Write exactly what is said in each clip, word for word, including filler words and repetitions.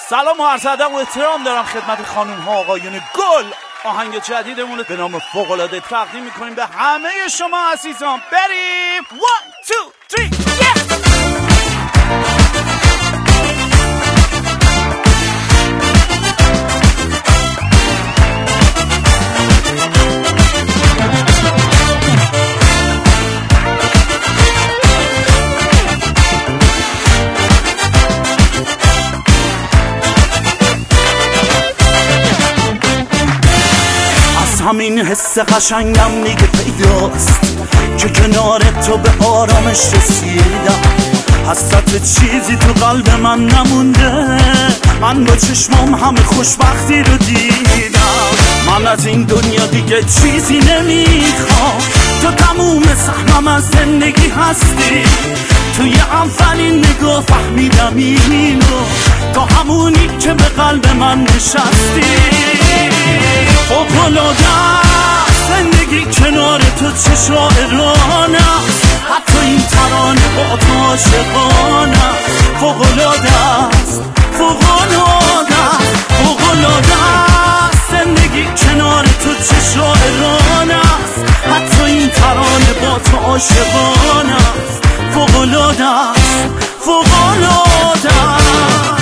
سلام و عرض ادب و احترام دارم خدمت خانم ها آقایون گل. آهنگ جدیدمون به نام فوق‌العاده تقدیم میکنیم به همه شما عزیزان. بریم one two three yeah! همین حس قشنگم دیگه پیداست که کنار تو به آرامش رسیدم. حسرت چیزی تو قلب من نمونده، من با چشمام همه خوشبختی رو دیدم. من از این دنیا دیگه چیزی نمیخوام، تو تموم سهمم از زندگی هستی. توی اولین نگاه فهمیدم اینو، تو همونی که به قلب من نشستی. فوق‌العاده زندگی کنار تو چه شاعرانه است، حتی این ترانه با تو عاشقانه. فوق‌العاده است، فوق‌العاده است، فوق‌العاده است زندگی کنار تو چه شاعرانه است، حتی این ترانه با تو عاشقانه است. فوق‌العاده است، فوق‌العاده است.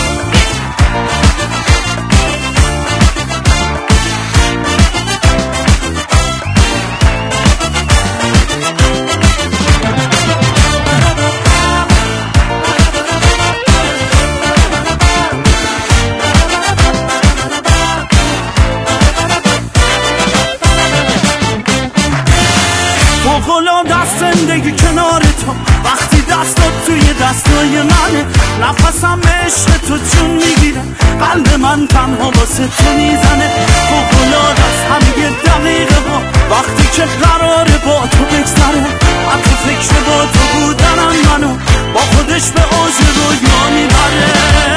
فوق‌العاده است زندگی کنار تو، وقتی دستات توی دستای منه. نفسم به عشق تو جون میگیره، قلب من تنها واسه تو میزنه. فوق‌العاده است همه دقیقه ها وقتی که قراره با تو بگذره. حتی فکر با تو بودنم منو با خودش به اوج رویا میبره.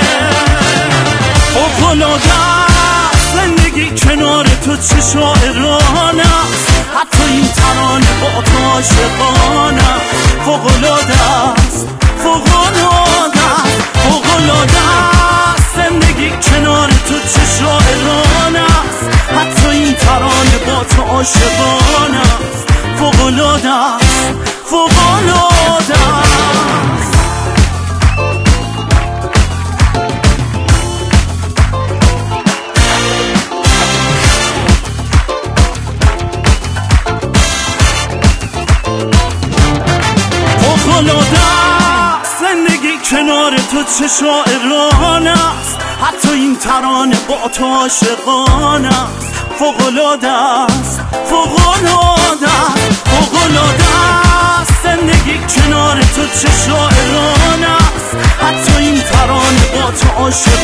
فوق‌العاده است زندگی کنار تو چه شاعرانه است، حتی این ترانه با تو عاشقانه. فوق‌العاده است، فوق‌العاده است، فوق‌العاده است زندگی کنار تو چه شاعرانه است، حتی این ترانه با تو عاشقانه. فوق‌العاده است، فوق‌العاده است. فوق‌العاده است زندگی کنار تو چه شاعرانه است، حتی این ترانه با تو عاشقانه است. فوق‌العاده است، فوق‌العاده است، فوق‌العاده است زندگی کنار تو چه شاعرانه است، حتی این ترانه با تو عاشقانه.